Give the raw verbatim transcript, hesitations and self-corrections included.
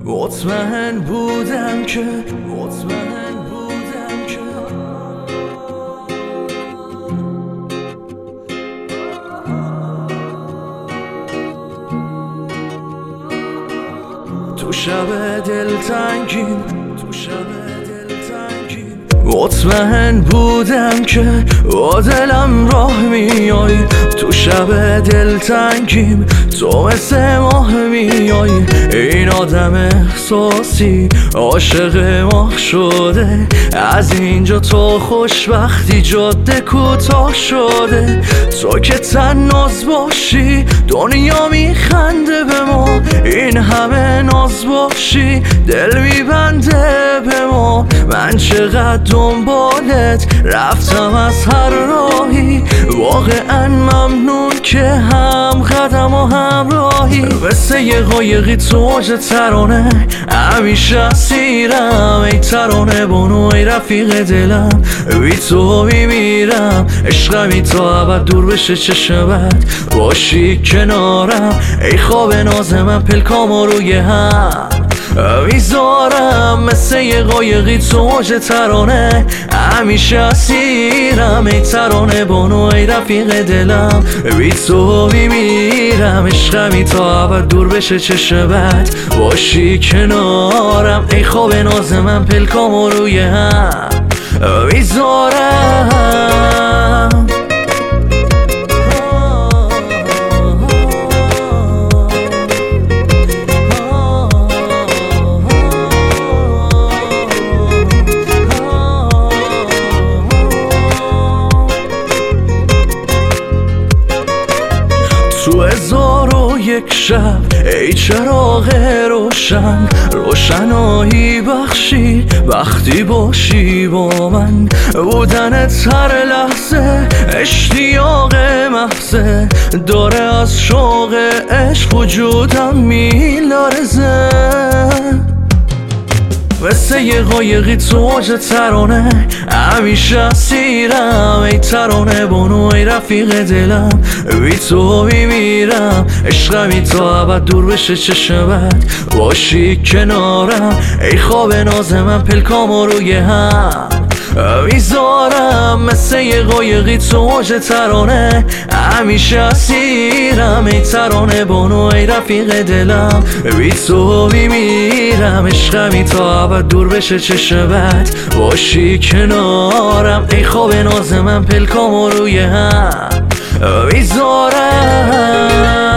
مطمئن بودم که مطمئن بودم که تو شب دلتنگیم تو شب دلتنگیم مطمئن بودم که با دلم راه میایی تو شب دلتنگیم تو مثل ماه میایی این آدم احساسی عاشق ماه شده از اینجا تو خوشبختی جاده کوتاه شده تو که تناز باشی دنیا میخنده به ما این همه ناز باشی دل میبنده به ما من چقدر دنبالت رفتم از هر راهی واقعا ممنون که هم قدم و همراهی مثل یه قایقی تو موج ترانه همیشه اسیرم ای ترانه بانو ای رفیق دلم بی تو میمیرم عشقمی تا ابد دور بشه چشمت باشی کنارم ای خواب ناز من پلکامو روی هم میذارم مثل یه قایقی تو موج ترانه همیشه اسیرم ای ترانه بانو ای رفیق دلم بی تو میمیرم عشقمی تا ابد دور بشه چشمت باشی کنارم ای خواب ناز من پلکامو روی هم میذارم تو هزار و یک شب ای چراغ روشن روشنایی بخشی وقتی باشی با من بودنت هر لحظه اشتیاق محضه داره از شوق عشق وجودم میلرزه مثل یه قایقی تو موج ترانه همیشه اسیرم ای ترانه بانو ای رفیق دلم بی تو میمیرم عشقمی تا ابد دور بشه چشمت باشی کنارم ای خواب ناز من پلکامو روی هم میذارم مثل یه قایقی تو موج ترانه همیشه اسیرم ای ترانه بانو ای رفیق دلم بی تو میمیرم عشقمی تا ابد دور بشه چشمت باشی کنارم ای خواب ناز من پلکامو روی هم میذارم